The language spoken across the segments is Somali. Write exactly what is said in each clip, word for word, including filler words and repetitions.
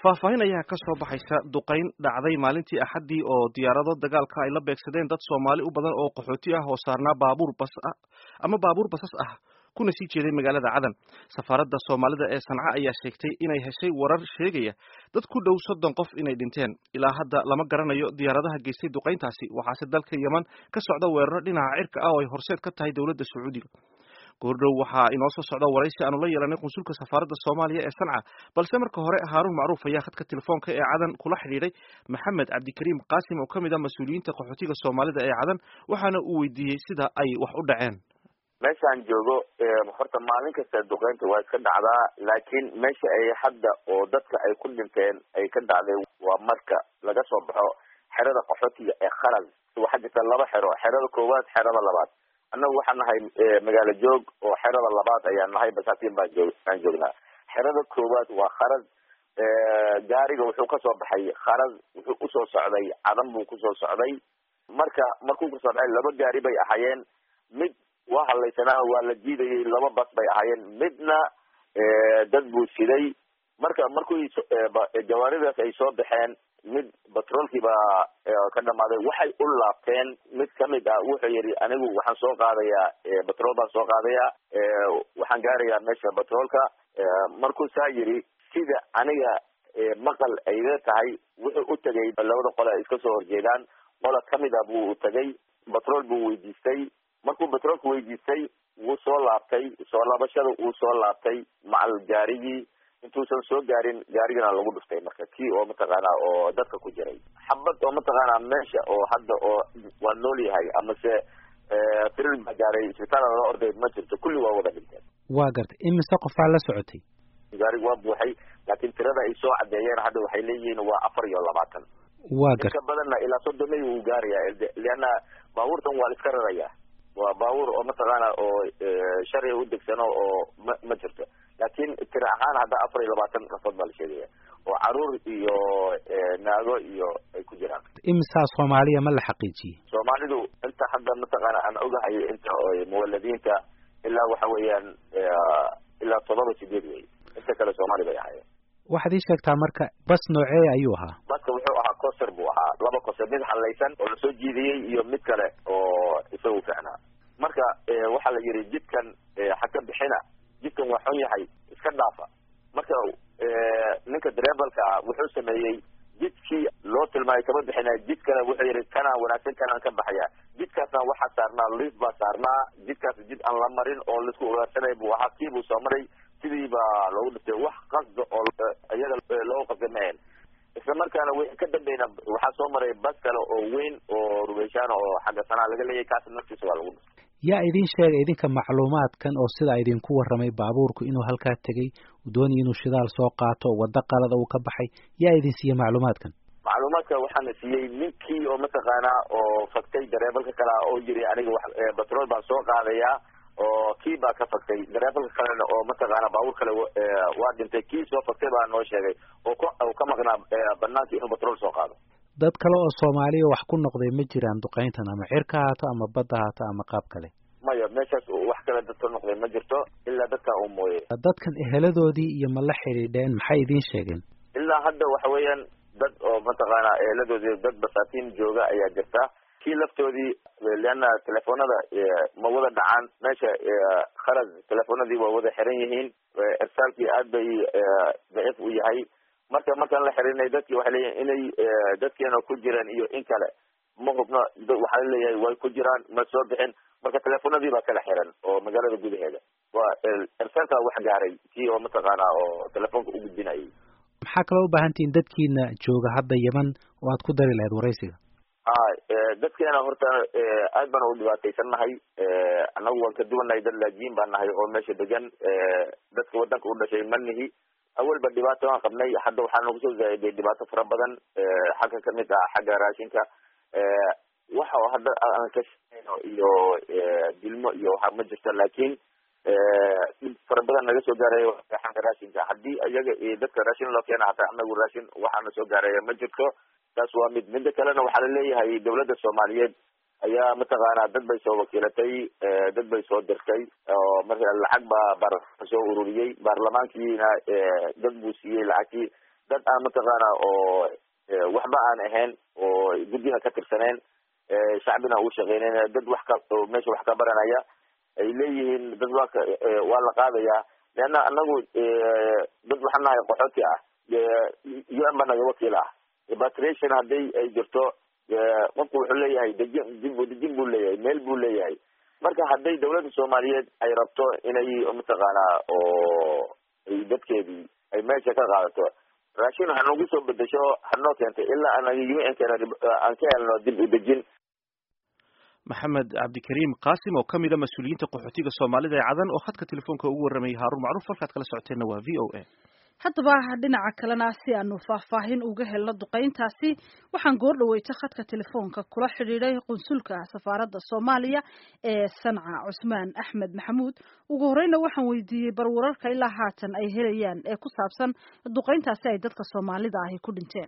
faahfaahin ayaa ka soo baxaysa duqayn dhacday maalintii axaddii oo diyaarado dagaalka ay la beegsadeen dad Soomaali u badan oo qaxooti ah oo saarnaa baabuur bas ah ama baabuur basas ah kuna sii jeeday magaalada Cadan. Safaaradda Soomaalida ee Sanca ayaa sheegtay inay heshay warar sheegaya dad ku dhow soddon qof inay dhinteen. Ilaa hadda lama garanayo diyaaradaha geystay duqayntaasi, waxaase dalka Yemen ka socda weeraro dhinaca cirka ah oo ay horseed ka tahay dowladda Sacuudiga. goordhow waxaa inoo soo socda waraysi aanu la yeelanay qunsulka safaaradda Soomaaliya ee Sanca, balse marka hore Haarun Macruuf ayaa khadka telefoonka ee Cadan kula xiriiray Maxamed Cabdikariim Qaasim oo kamid ah mas'uuliyiinta qaxootiga Soomaalida ee Cadan, waxaana uu weydiiyey sida ay wax u dhaceen. meeshaan joogo horta maalin kasta duqeynta waa iska dhacdaa, laakiin meesha ay hadda oo dadka ay ku dhinteen ay ka dhacday waa marka laga soo baxo xerada qaxootiga ee Kharaz. waxaa jirta laba xero, xerada koowaad, xerada labaad. annagu waxaan nahay magaalo joog oo xerada labaad ayaan nahay, basaatiin baan joog aan joognaa. xerada koowaad waa Kharaz. gaariga wuxuu kasoo baxay Kharaz, wuxuu usoo socday Cadan buu kusoo socday. marka markuu kusoo baxay laba gaari bay ahaayeen, mid waa halaysanaa waa la jiidayay, laba bas bay ahaayeen, midna dad buu siday. marka markuu gawaaridaas ay soo baxeen, mid batroolkii baa ka dhamaaday, waxay u laabteen. mid kamid ah wuxuu yidhi anigu waxaan soo qaadayaa batrool baan soo qaadayaa, waxaan gaarayaa meesha batroolka. markuu saa yidhi, sida aniga maqal ayga tahay, wuxuu u tegay labada qole ay iska soo horjeedaan. qola kamid ah buu tagay, batrool buu weydiistay. markuu batroolka weydiistay wuu soo laabtay, soo laabashada wuu soo laabtay macal gaarigii. intuusan soo gaarin gaarigana lagu dhuftay marka kii oo mataqaanaa oo dadka ku jiray xabad oo mataqaanaa meesha oo hadda oo waa nool yahay amase tiril baa gaaray isbitaal loo orday ma jirto, kulli waa wada dhinteen. waa gartay imise qofaa la socotay? gaariga waa buuxay, laakiin tirada ay soo cadeeyeen hadda waxay leeyihiin waa afar iyo labaatan. waa gartay inka badanna ilaa soddon ay uu gaarayaa, leanna baabuurtan waa la iska rarayaa. waa baabuur oo mataqaanaa oo sharci u degsano oo ma ma jirto, laakiin tira ahaan hadda afar iyo labaatan nafood baa la sheegaya oo caruur iyo naago iyo ay ku jiraan. imisa Soomaaliya ma la xaqiijiyey? Soomaalidu inta hadda mataqaana aan ogahay inta muwaladiinta ilaa waxa weeyaan ilaa todoba sideed wey, inta kale Soomaali bay ahaayeen. waxaad ii sheegtaa marka bas noocee ayuu ahaa? baska wuxuu ahaa coaster buu ahaa, laba coaster, mid halaysan oo lasoo jiidiyey iyo mid kale oo isagu fiicnaa. marka waxaa la yidhi jidkan ha ka bixina, jidkan waa xun yahay, iska dhaafa. marka ninka dareebalka ah wuxuu sameeyey jidkii loo tilmaamay kama bixina, jid kale wuxuu yidhi kanaa wanaagsan, kanaan ka baxaya. jidkaasna waxaa saarnaa liif baa saarnaa, jidkaas jid aan la marin oo laisku ugaarsanay buu ahaa, kii buu soo maray, sidii baa loogu dhintay. wax qasda oo iyaga loogu qasday maahan. isla markaana w ka dambeyna waxaa soo maray bas kale oo weyn oo rubeyshaan oo xagga Sanaa laga leeyahay, kaas naftiisa waa lagu dhintay. yaa idin sheegay idinka macluumaadkan oo sida idinku warramay baabuurku inuu halkaa tegay, uu doonayay inuu shidaal soo qaato, waddo qalada uu ka baxay? yaa idin siiyey macluumaadkan? macluumaadka waxaana siiyey ninkii oo mataqaanaa oo faktay dareebalka kale oo yiri aniga wax batrool baan soo qaadayaa, oo kii baa ka faktay. dareebalka kalena oo mataqaanaa baabuur kale waa dhintay, kii soo faktay baa noo sheegay oo oo ka maqnaa banaanka inuu batrool soo qaado. dad kale oo Soomaaliya wax ku noqday ma jiraan duqeyntan, ama cirka haato ama badda haato ama qaab kale? maya, meeshaas wax kale dad ka noqday ma jirto ilaa dadka uu mooyay. dadkan eheladoodii iyo ma la xiriidheen, maxay idiin sheegeen? ilaa hadda waxa weeyaan dad oo mataqaanaa eheladoodii dad basaatiin jooga ayaa jirta. kii laftoodii leanna telefoonada ma wada dhacaan meesha Kharaz, telefoonadii waa wada xiran yihiin, irsaalkii aad bay daciif u yahay. marka markaan la xirinay dadkii waxay leeyihin inay dadkeena ku jiraan iyo in kale ma hubno. waxaa leeyahay way ku jiraan, ma soo bixin. marka telefoonadii baa kala xiran oo magaalada gudaheeda waa irsaalka wax gaaray kii oo mataqaanaa oo telefoonka u gudbinayay. maxaa kaloo u baahan tihiin dadkiina jooga hadda Yemen oo aad ku dari lahayd waraysiga? ah dadkeena horta aad baan u dhibaataysannahay. annagu waan ka duwannahay, dad laajiin baan nahay oo meesha degan. dadka wadanka u dhashay manihi awalba dhibaato aan qabnay, hadda waxaa nagu soo zaa'iday dhibaato fara badan. xagga kamid ah xagga raashinka, waxa hadda aan ka shaqeyno iyo dilmo iyo waxa ma jirto, laakiin dhib fara badan naga soo gaarayo xagga raashinka. haddii iyaga dadka raashin loo keena hataa anagu raashin waxaana soo gaaraya ma jirto. taas waa mid. midda kalena waxaa laleeyahay dawladda Soomaaliyeed ayaa mataqaanaa dad bay soo wakiilatay, dad bay soo dirtay oo marka lacag baa baarlamaanka soo ururiyey. baarlamaankiina dad buu siiyey lacagtii, dad aan mataqaana oo waxba aan ahayn oo guddina ka tirsaneen shacbina uu shaqeynayna dad wax ka meesha wax ka baranaya ay leeyihiin dad waa waa la qaadaya leanna anagu dad waxaan nahay qaxooti ah U N baa naga wakiil ah repatriation hadday ay jirto qofku wuxuu leeyahay dejin dib dejin buu leeyahay meel buu leeyahay marka hadday dawladda Soomaaliyeed ay rabto inay mataqaana oo ay dadkeedii ay meesha ka qaadato raashin waxaa nagu soo bedesho hanoo keentay ilaa anaga U N keena aan ka helno dib u dejin. maxamed cabdikariim qaasim oo kamid ah mas-uuliyiinta qaxootiga Soomaalida ee Cadan oo khadka telefoonka ugu warramay Haarun Macruuf halkaad kala socoteena waa V O A. haddaba dhinaca kalena si aanu faahfaahin uga helno duqeyntaasi waxaan goor dhaweeyay khadka telefoonka kula xiriiray qunsulka safaaradda Soomaaliya ee Sanca Cusmaan Axmed Maxamuud ugu horeyna waxaan weydiiyay bar wararka ilaa haatan ay helayaan ee ku saabsan duqeyntaasi ay dadka Soomaalida ahi ku dhinteen.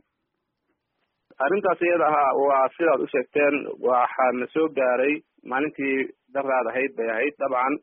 arrintaas iyada ah waa sidaad u sheegteen waxaan soo gaaray maalintii daraad ahayd bay ahayd dabcan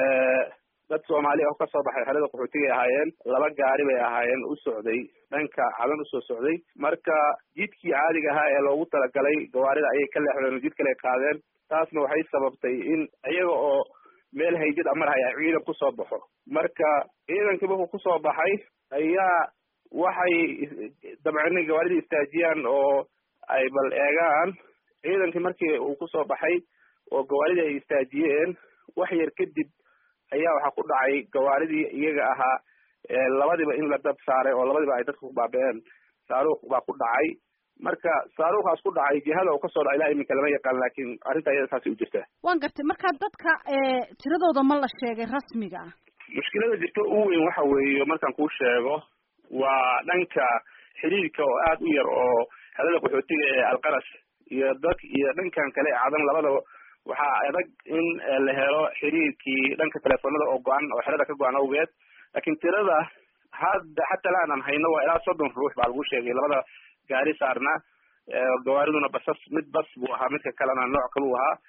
dad Soomaali ah oo ka soo baxay xerada qaxootiga ay ahaayeen laba gaari bay ahaayeen u socday dhanka Cadan u soo socday marka jidkii caadiga ahaa ee loogu talagalay gawaarida ayay ka leexdeen jid kale qaadeen taasna waxay sababtay in iyaga oo meel haydid amar hay ciidan ku soo baxo marka ciidankii wuxuu ku soo baxay ayaa waxay dabcan gawaarida istaajiyaan oo ay bal eegaan ciidankii markii uu ku soo baxay oo gawaarida ay istaajiyeen wax yar kadib ayaa waxa ku dhacay gawaaridii iyaga ahaa labadiba in la dab saaray oo labadiba ay dadka ku baabeen saaruuq baa ku dhacay marka saaruuqaas ku dhacay jihada uu ka soo dhacay ilaa iminka lama yaqaan laakiin arrinta iyada saas u jirta. waan gartay marka dadka tiradooda ma la sheegay rasmiga ah. mushkilada jirta ugu weyn waxa weeye markaan kuu sheego waa dhanka xiriirka oo aad u yar oo xerada qaxootiga ee Alqarash iyo dad iyo dhankan kale Cadan labadaba waxaa adag in la helo xiriirkii dhanka telefoonada oo go'an oo xerada ka go'an awgeed laakiin tirada hadda xataa laanan hayno waa ilaa soddon ruux baa lagu sheegay labada gaari saarna gawaariduna basas mid bas buu ahaa midka kalena nooc kale uu ahaa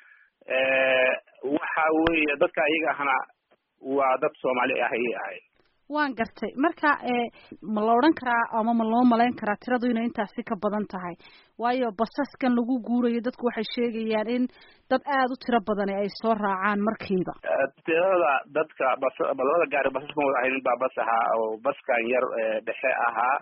waxa weeye dadka iyaga ahna waa dad Soomaali ah ayay ahayd. waan gartay marka ma la odhan karaa ama ma loo malayn karaa tiradu inay intaasi ka badan tahay waayo basaskan lagu guurayo dadku waxay sheegayaan in dad aad u tiro badan ay soo raacaan markiiba. tirada dadka bas labada gaari basaskan wada ahayn baa bas ahaa oo baskan yar dhexe ahaa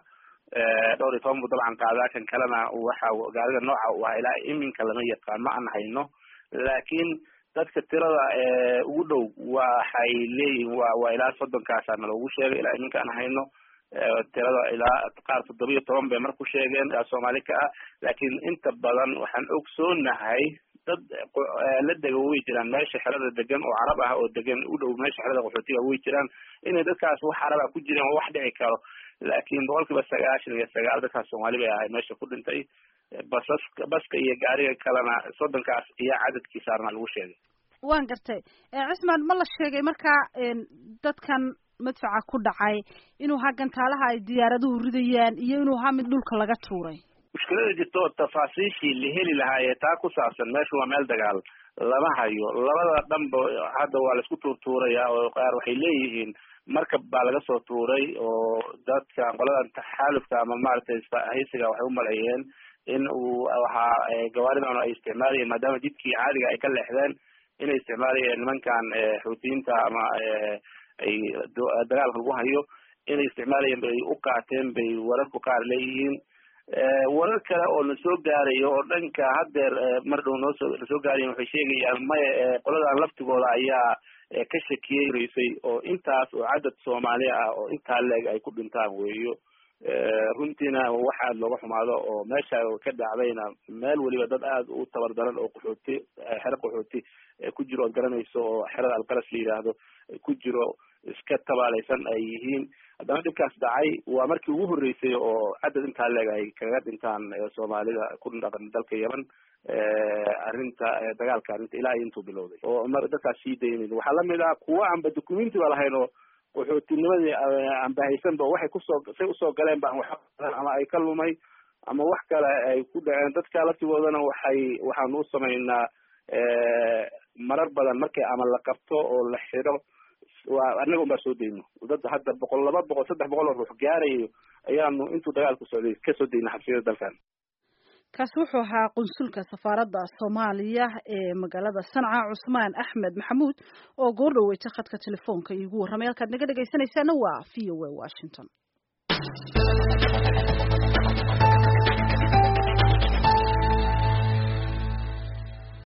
dhowr iyo toban buu dabcan qaadaa kan kalena waxa gaariga nooca uu ahaa ilaa iminka lama yaqaan ma aan hayno laakiin dadka tirada ugu dhow waxay leeyihiin waa waa ilaa soddonkaasana loogu sheegay ilaa iminka aan hayno tirada ilaa qaar toddoba iyo toban bay mar ku sheegeen Soomaali ka ah laakiin inta badan waxaan ogsoonahay dad la dego way jiraan meesha xerada degan oo carab ah oo degan u dhow meesha xerada qaxootiga way jiraan inay dadkaas wax carab ah ku jireen oo wax dhici karo laakiin boqolkiiba sagaashan iyo sagaal dadkaas Soomaali bay ahay meesha ku dhintay basas baska iyo gaariga kalena soddonkaas iyo cadadkii saarna lagu sheegay. waan gartay Cismaan ma la sheegay marka dadkan madfaca ku dhacay inuu hagan taalaha ay diyaaraduhu ridayaan iyo inuu ha mid dhulka laga tuuray. mushkilada jirto tafaasiishii la heli lahaa taa ku saabsan meeshu waa meel dagaal lama hayo labada dhanba hadda waa la isku tuurtuuraya oo qaar waxay leeyihiin markab baa laga soo tuuray oo dadka qoladan taxaalufka ama maaragtay haysiga waxay u maleeyeen in uu waxa gawaaridan ay isticmaalayeen maadaama jidkii caadiga ay ka leexdeen inay isticmaalayeen nimankan xuutiyiinta ama ay dagaalka lagu hayo inay isticmaalayeen bay u qaateen bay wararku qaar leeyihiin warar kale oo na soo gaarayo oo dhanka haddeer mar dhow noo soo soo gaarayen waxay sheegayaan maya qoladan laftigooda ayaa ka shakiyey raysay oo intaas oo cadad Soomaali ah oo intaa leeg ay ku dhintaan weeyo runtiina waxa aad looga xumaado oo meesha ka dhacdayna meel waliba dad aad u tabardaran oo qaxooti xero qaxooti ku jiro oo garanayso oo xerada Alqarash la yiraahdo ku jiro iska tabaalaysan ay yihiin haddana dhibkaas dhacay waa markii ugu horreysay oo cadad intaa leeg ay kaga dhintaan Soomaalida ku dhaqan dalka Yemen arrinta dagaalka arrinta ilaa intuu bilowday oo mar dadkaas sii daynayeen waxaa lamid ah kuwa aanba documenti ba lahayn oo qaxootinimadii aanba haysanba waxay kusoo say usoo galeen baan wax ama ay ka lumay ama wax kale ay ku dhaceen dadka laftigoodana waxay waxaan u samaynaa marar badan markii ama la qabto oo la xiro waa anaga unbaa soo dayno dad hadda boqol laba boqol saddex boqol oo ruux gaarayo ayaanu intuu dagaalku socday ka soo dayna xabsiyada dalkan kaasi wuxuu ahaa qunsulka safaaradda Soomaaliya ee magaalada Sanca Cusmaan Axmed Maxamuud oo goor dhaweeyay khadka telefoonka iigu warramay halkaad naga dhageysanaysaana waa V O A Washington.